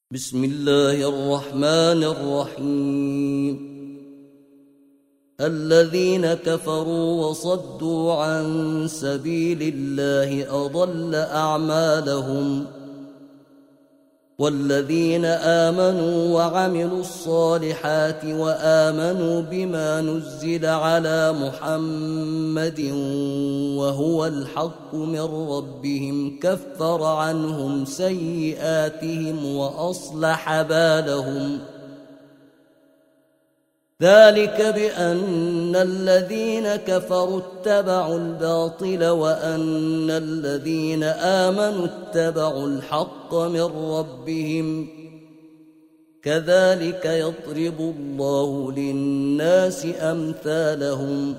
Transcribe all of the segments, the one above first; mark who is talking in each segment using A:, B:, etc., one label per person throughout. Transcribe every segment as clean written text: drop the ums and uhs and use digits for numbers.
A: بسم الله الرحمن الرحيم. الذين كفروا وصدوا عن سبيل الله أضل أعمالهم، والذين آمنوا وعملوا الصالحات وآمنوا بما نزل على محمد وهو الحق من ربهم كفر عنهم سيئاتهم وأصلح بالهم. ذلك بأن الذين كفروا اتبعوا الباطل وأن الذين آمنوا اتبعوا الحق من ربهم، كذلك يضرب الله للناس أمثالهم.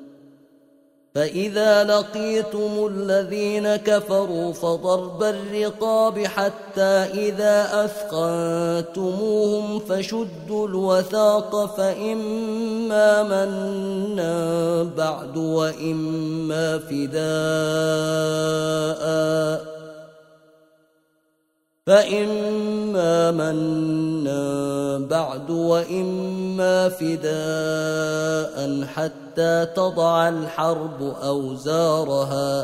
A: فإذا لقيتم الذين كفروا فضرب الرقاب حتى إذا أثخنتموهم فشدوا الوثاق فإما منا بعد وإما فداء حتى تضع الحرب أوزارها.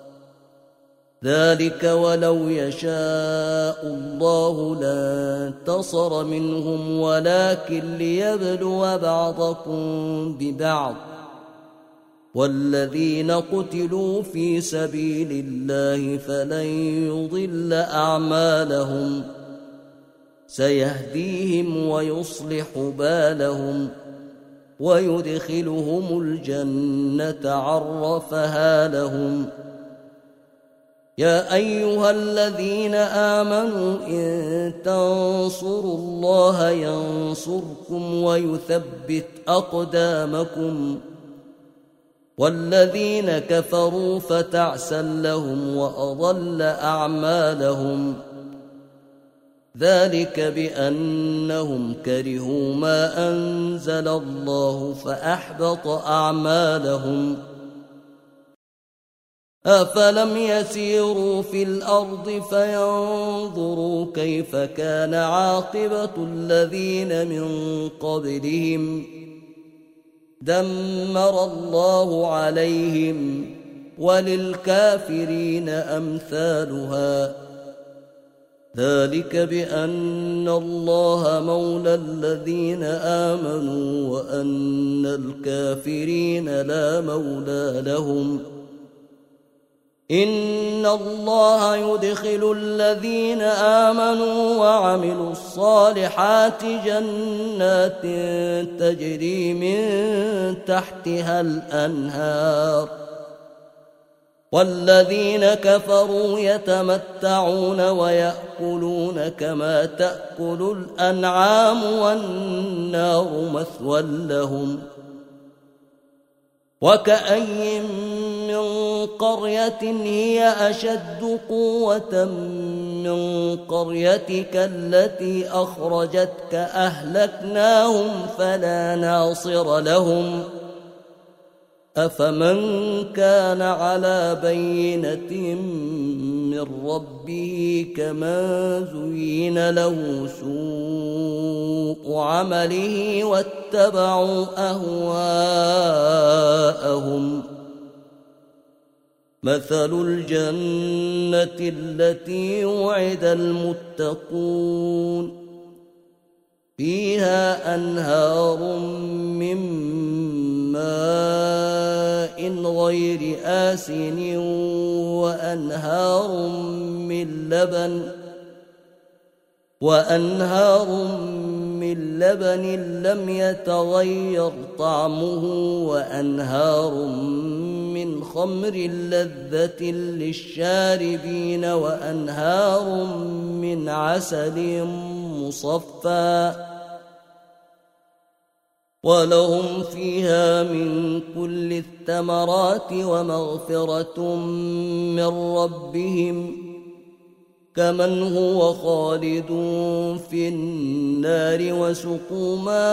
A: ذلك ولو يشاء الله لانتصر منهم ولكن ليبلو بعضكم ببعض. والذين قتلوا في سبيل الله فلن يضل أعمالهم، سيهديهم ويصلح بالهم ويدخلهم الجنة عرفها لهم. يا أيها الذين آمنوا إن تنصروا الله ينصركم ويثبت أقدامكم. والذين كفروا فتعسا لهم وأضل أعمالهم. ذلك بأنهم كرهوا ما أنزل الله فأحبط أعمالهم. أفلم يسيروا في الأرض فينظروا كيف كان عاقبة الذين من قبلهم، دمر الله عليهم وللكافرين أمثالها. ذلك بأن الله مولى الذين آمنوا وأن الكافرين لا مولى لهم. إن الله يدخل الذين آمنوا وعملوا الصالحات جنات تجري من تحتها الأنهار، والذين كفروا يتمتعون ويأكلون كما تأكل الأنعام والنار مثوى لهم. وكأي من قرية هي أشد قوة من قريتك التي أخرجتك أهلكناهم فلا ناصر لهم. أفمن كان على بينة من ربه كمن زين له سوء عمله واتبعوا أهواءهم. مثل الجنة التي وعد المتقون فيها أنهار من ماء غير آسن وأنهار من لبن لم يتغير طعمه وأنهار من خمر لذة للشاربين وأنهار من عسل مصفى ولهم فيها من كل الثمرات ومغفرة من ربهم كمن هو خالد في النار وسقوا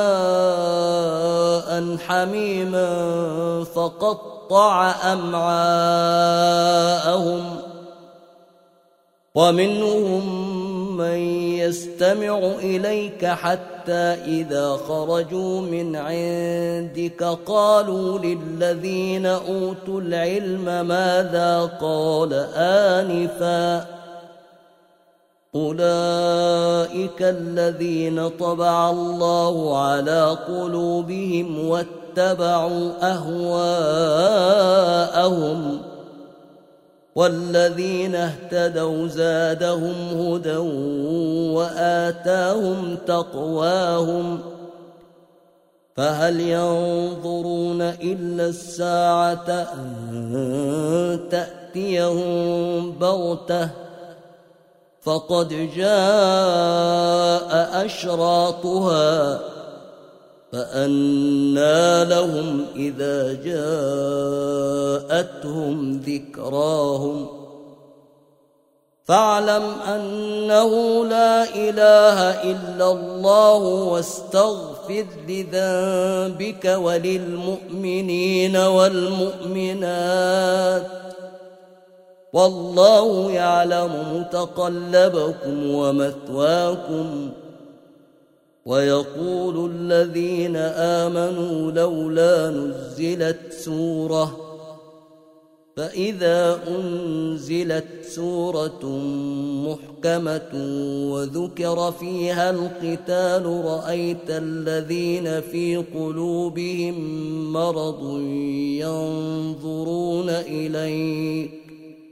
A: ماء حميما فقطع أمعاءهم ومنهم من يستمع إليك حتى إذا خرجوا من عندك قالوا للذين أوتوا العلم ماذا قال آنفا أولئك الذين طبع الله على قلوبهم واتبعوا أهواءهم والذين اهتدوا زادهم هدى وآتاهم تقواهم فهل ينظرون إلا الساعة أن تأتيهم بغتة فقد جاء أشراطها فأنى لهم إذا جاءتهم ذكراهم فاعلم أنه لا إله إلا الله واستغفر لذنبك وللمؤمنين والمؤمنات والله يعلم متقلبكم ومثواكم ويقول الذين آمنوا لولا نزلت سورة فإذا أنزلت سورة محكمة وذكر فيها القتال رأيت الذين في قلوبهم مرض ينظرون إليك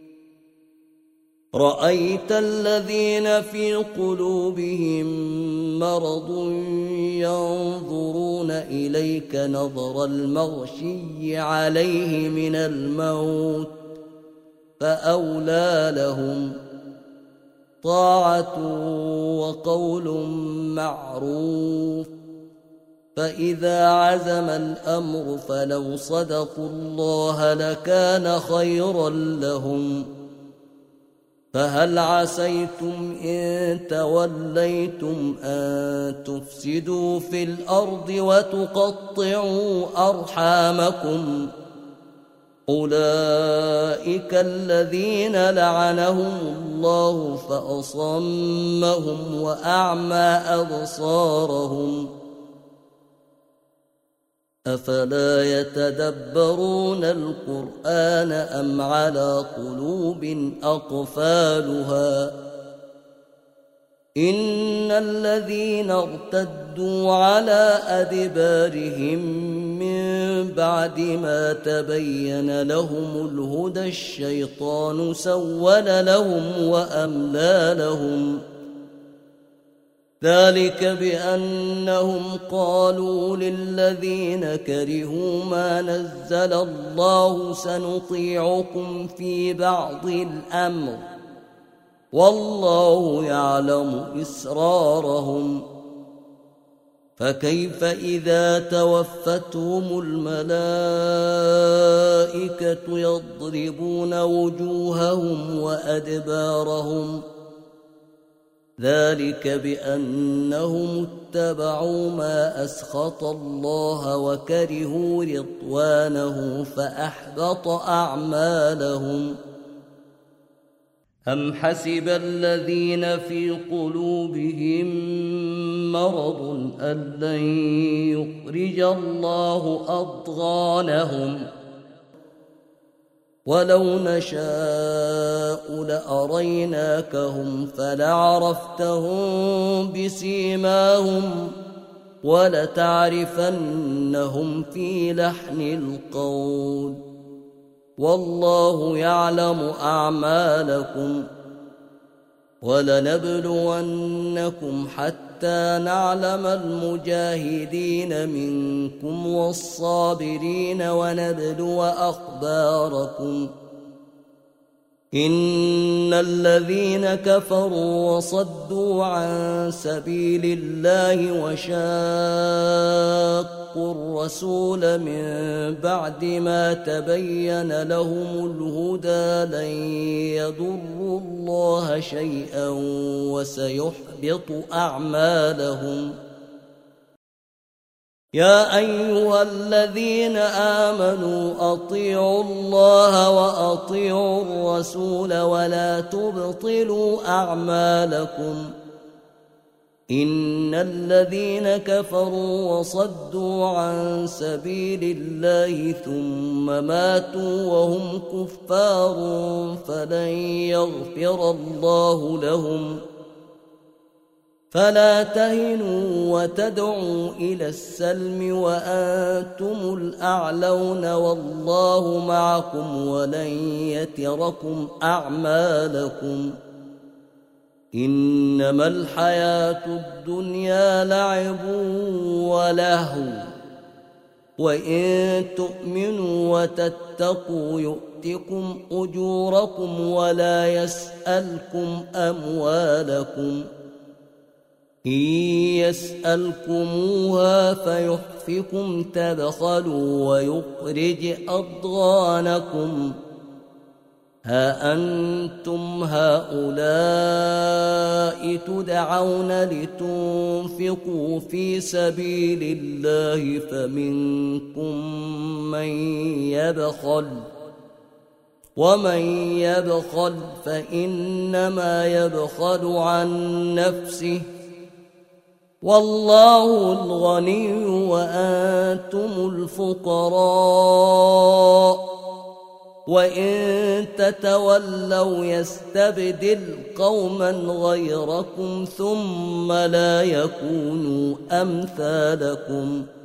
A: رأيت الذين في قلوبهم مرض ينظرون إليك نظر المغشي عليه من الموت فأولى لهم طاعة وقول معروف فإذا عزم الأمر فلو صدقوا الله لكان خيرا لهم فهل عسيتم إن توليتم أن تفسدوا في الأرض وتقطعوا أرحامكم أولئك الذين لعنهم الله فأصمهم وأعمى أبصارهم أفلا يتدبرون القرآن أم على قلوب أقفالها إن الذين ارتدوا على أدبارهم من بعد ما تبين لهم الهدى الشيطان سول لهم وأملى لهم ذلك بأنهم قالوا للذين كرهوا ما نزل الله سنطيعكم في بعض الأمر والله يعلم إسرارهم فكيف إذا توفتهم الملائكة يضربون وجوههم وأدبارهم ذلك بأنهم اتبعوا ما أسخط الله وكرهوا رضوانه فأحبط أعمالهم أم حسب الذين في قلوبهم مرض أن لن يخرج الله أضغانهم ولو نشاء لأريناكهم فلعرفتهم بسيماهم ولتعرفنهم في لحن القول والله يعلم أعمالكم ولنبلونكم حتى نعلم المجاهدين منكم والصابرين ونبلو أخباركم إن الذين كفروا وصدوا عن سبيل الله وشاقوا الرسول من بعد ما تبين لهم الهدى لن يضروا الله شيئا وسيحبط أعمالهم يا أيها الذين آمنوا أطيعوا الله وأطيعوا الرسول ولا تبطلوا أعمالكم إن الذين كفروا وصدوا عن سبيل الله ثم ماتوا وهم كفار فلن يغفر الله لهم فلا تهنوا وتدعوا إلى السلم وأنتم الأعلون والله معكم ولن يتركم أعمالكم إنما الحياة الدنيا لعب ولهو وإن تؤمنوا وتتقوا يؤتكم أجوركم ولا يسألكم أموالكم إن يسألكموها فيحفكم تبخلوا ويخرج أضغانكم ها أنتم هؤلاء تدعون لتنفقوا في سبيل الله فمنكم من يبخل ومن يبخل فإنما يبخل عن نفسه والله الغني وأنتم الفقراء وإن تتولوا يستبدل قوما غيركم ثم لا يكونوا أمثالكم